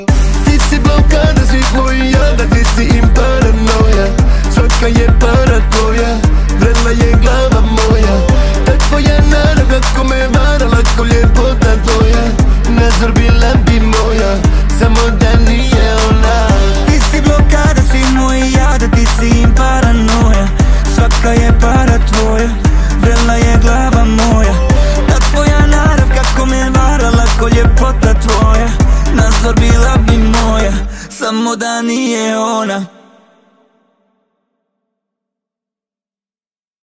Ti si blokada svih mojih jada, ti si im paranoja. Svaka je para tvoja, vredna je glava moja. Ta tvoja narav kako me vara, lako ljepota tvoja. Nazor bila bi moja, samo da nije ona. Ti si blokada svih mojih jada, ti si im paranoja. Svaka je para tvoja, vredna je glava moja. Ta tvoja narav kako me vara, lako ljepota tvoja. Nazor bila bi moja, samo da nije ona.